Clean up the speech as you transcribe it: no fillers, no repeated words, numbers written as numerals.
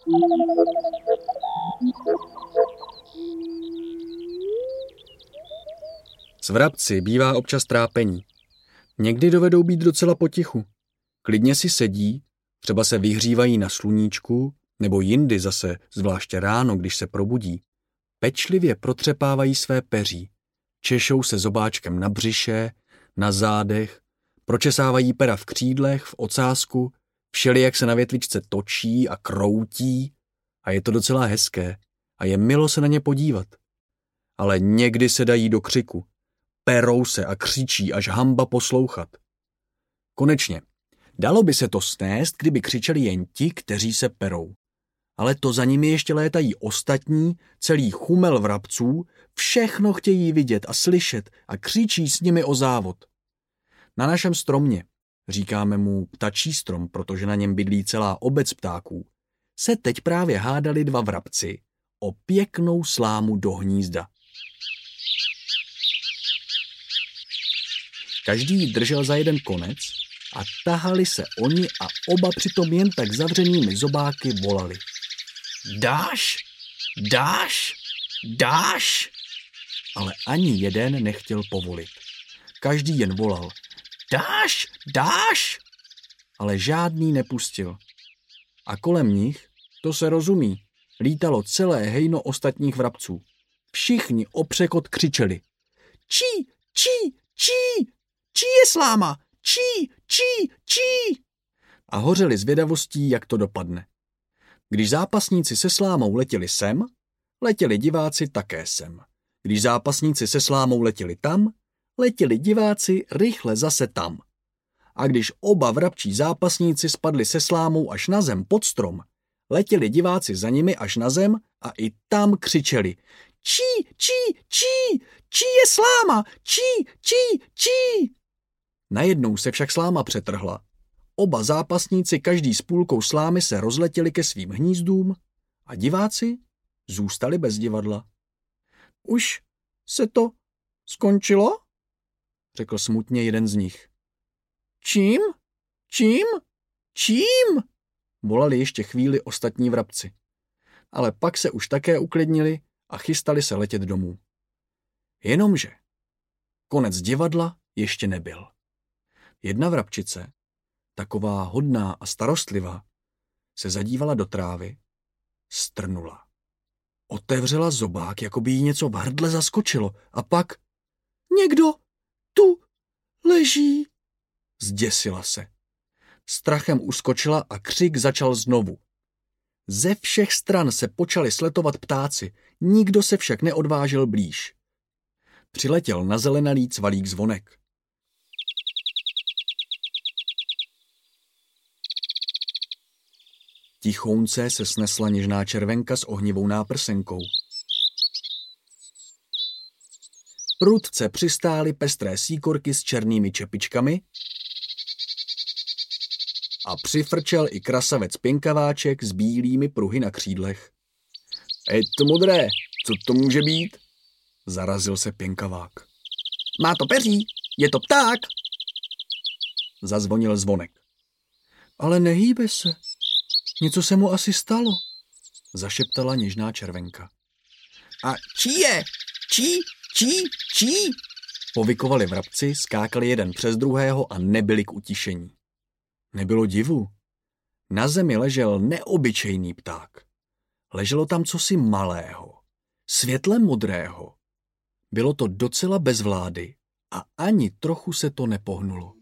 S vrabci bývá občas trápení. Někdy dovedou být docela potichu. Klidně si sedí, třeba se vyhřívají na sluníčku, nebo jindy zase, zvláště ráno, když se probudí. Pečlivě protřepávají své peří, češou se zobáčkem na břiše, na zádech, pročesávají pera v křídlech, v ocásku, všelijak se na větvičce točí a kroutí a je to docela hezké a je milo se na ně podívat. Ale někdy se dají do křiku, perou se a křičí, až hanba poslouchat. Konečně, dalo by se to snést, kdyby křičeli jen ti, kteří se perou. Ale to za nimi ještě létají ostatní, celý chumel vrabců, všechno chtějí vidět a slyšet a křičí s nimi o závod. Na našem stromě, říkáme mu ptačí strom, protože na něm bydlí celá obec ptáků, se teď právě hádali dva vrabci o pěknou slámu do hnízda. Každý ji držel za jeden konec a tahali se oni a oba přitom jen tak zavřenými zobáky volali. Dáš? Dáš? Dáš? Ale ani jeden nechtěl povolit. Každý jen volal. Dáš? Dáš? Ale žádný nepustil. A kolem nich, to se rozumí, lítalo celé hejno ostatních vrabců. Všichni o překot křičeli. Čí, čí, čí, čí je sláma, čí, čí, čí. A hořeli zvědavostí, jak to dopadne. Když zápasníci se slámou letěli sem, letěli diváci také sem. Když zápasníci se slámou letěli tam, letěli diváci rychle zase tam. A když oba vrabčí zápasníci spadli se slámou až na zem pod strom, letěli diváci za nimi až na zem a i tam křičeli. Čí, čí, čí, čí je sláma, čí, čí, čí. Najednou se však sláma přetrhla. Oba zápasníci každý s půlkou slámy se rozletěli ke svým hnízdům a diváci zůstali bez divadla. Už se to skončilo? Řekl smutně jeden z nich. Čím? Čím? Čím? Volali ještě chvíli ostatní vrabci. Ale pak se už také uklidnili a chystali se letět domů. Jenomže konec divadla ještě nebyl. Jedna vrabčice, taková hodná a starostlivá, se zadívala do trávy, strnula. Otevřela zobák, jako by jí něco v hrdle zaskočilo a pak někdo tu leží. Zděsila se. Strachem uskočila a křik začal znovu. Ze všech stran se počali sletovat ptáci, nikdo se však neodvážil blíž. Přiletěl na zelenalý cvalík zvonek. Tichounce se snesla něžná červenka s ohnivou náprsenkou. Prudce přistály pestré síkorky s černými čepičkami a přifrčel i krasavec pěnkaváček s bílými pruhy na křídlech. Je to modré, co to může být? Zarazil se pěnkavák. Má to peří, je to pták. Zazvonil zvonek. Ale nehýbe se. Něco se mu asi stalo, zašeptala něžná červenka. A čí je? Čí, čí, čí? Povykovali vrabci, skákali jeden přes druhého a nebyli k utišení. Nebylo divu. Na zemi ležel neobyčejný pták. Leželo tam cosi malého, světle modrého. Bylo to docela bez vlády a ani trochu se to nepohnulo.